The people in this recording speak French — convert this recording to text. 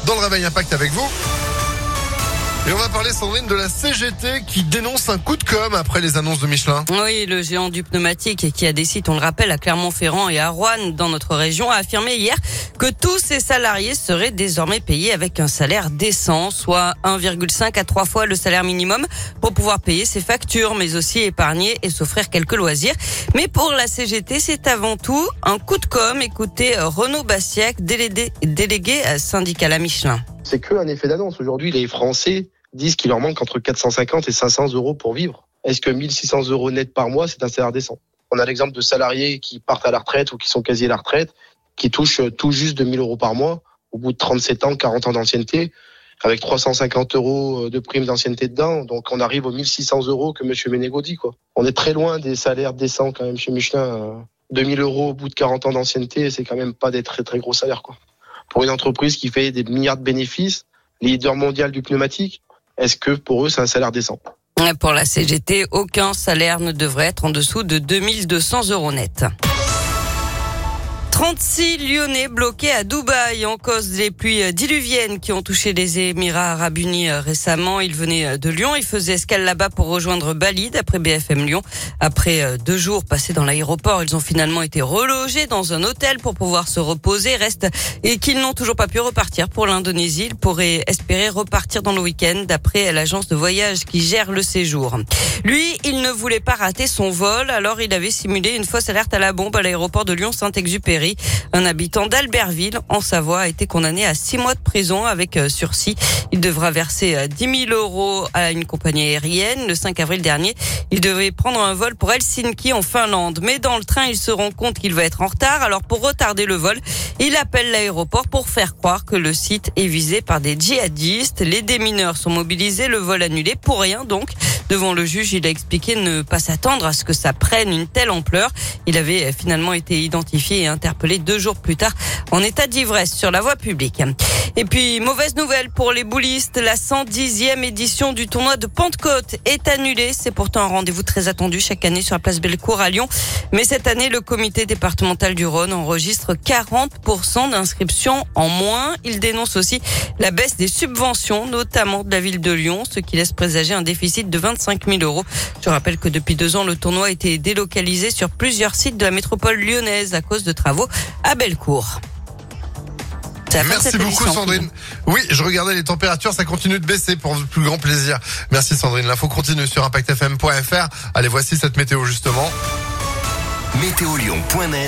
dans le Réveil Impact avec vous. Et on va parler, Sandrine, de la CGT qui dénonce un coup de com' après les annonces de Michelin. Oui, le géant du pneumatique qui a des sites, on le rappelle, à Clermont-Ferrand et à Roanne dans notre région, a affirmé hier que tous ses salariés seraient désormais payés avec un salaire décent, soit 1,5 à 3 fois le salaire minimum pour pouvoir payer ses factures, mais aussi épargner et s'offrir quelques loisirs. Mais pour la CGT, c'est avant tout un coup de com'. Écoutez Renaud Bassiac, délégué syndical à Michelin. C'est qu'un effet d'annonce. Aujourd'hui, les Français disent qu'il leur manque entre 450 et 500 euros pour vivre. Est-ce que 1600 euros net par mois, c'est un salaire décent? On a l'exemple de salariés qui partent à la retraite ou qui sont quasi à la retraite, qui touchent tout juste 2000 euros par mois, au bout de 37 ans, 40 ans d'ancienneté, avec 350 euros de prime d'ancienneté dedans. Donc on arrive aux 1600 euros que M. Ménégo dit, quoi. On est très loin des salaires décents quand même chez Michelin. 2000 euros au bout de 40 ans d'ancienneté, c'est quand même pas des très très gros salaires, quoi. Pour une entreprise qui fait des milliards de bénéfices, leader mondial du pneumatique, est-ce que pour eux c'est un salaire décent? Pour la CGT, aucun salaire ne devrait être en dessous de 2200 euros net. 36 Lyonnais bloqués à Dubaï en cause des pluies diluviennes qui ont touché les Émirats Arabes Unis récemment. Ils venaient de Lyon, ils faisaient escale là-bas pour rejoindre Bali, d'après BFM Lyon. Après 2 jours passés dans l'aéroport, ils ont finalement été relogés dans un hôtel pour pouvoir se reposer. Reste et qu'ils n'ont toujours pas pu repartir pour l'Indonésie. Ils pourraient espérer repartir dans le week-end, d'après l'agence de voyage qui gère le séjour. Lui, il ne voulait pas rater son vol, alors il avait simulé une fausse alerte à la bombe à l'aéroport de Lyon-Saint-Exupéry. Un habitant d'Albertville, en Savoie, a été condamné à 6 mois de prison avec sursis. Il devra verser 10 000 euros à une compagnie aérienne. Le 5 avril dernier, il devait prendre un vol pour Helsinki en Finlande. Mais dans le train, il se rend compte qu'il va être en retard. Alors pour retarder le vol, il appelle l'aéroport pour faire croire que le site est visé par des djihadistes. Les démineurs sont mobilisés, le vol annulé pour rien donc. Devant le juge, il a expliqué ne pas s'attendre à ce que ça prenne une telle ampleur. Il avait finalement été identifié et interpellé 2 jours plus tard en état d'ivresse sur la voie publique. Et puis, mauvaise nouvelle pour les boulistes. La 110e édition du tournoi de Pentecôte est annulée. C'est pourtant un rendez-vous très attendu chaque année sur la place Bellecour à Lyon. Mais cette année, le comité départemental du Rhône enregistre 40% d'inscriptions en moins. Il dénonce aussi la baisse des subventions, notamment de la ville de Lyon, ce qui laisse présager un déficit de 25 000 euros. Je rappelle que depuis 2 ans, le tournoi a été délocalisé sur plusieurs sites de la métropole lyonnaise à cause de travaux à Bellecour. Merci beaucoup, Sandrine. Oui, je regardais les températures, ça continue de baisser pour le plus grand plaisir. Merci, Sandrine. L'info continue sur impactfm.fr. Allez, voici cette météo justement. Météolion.net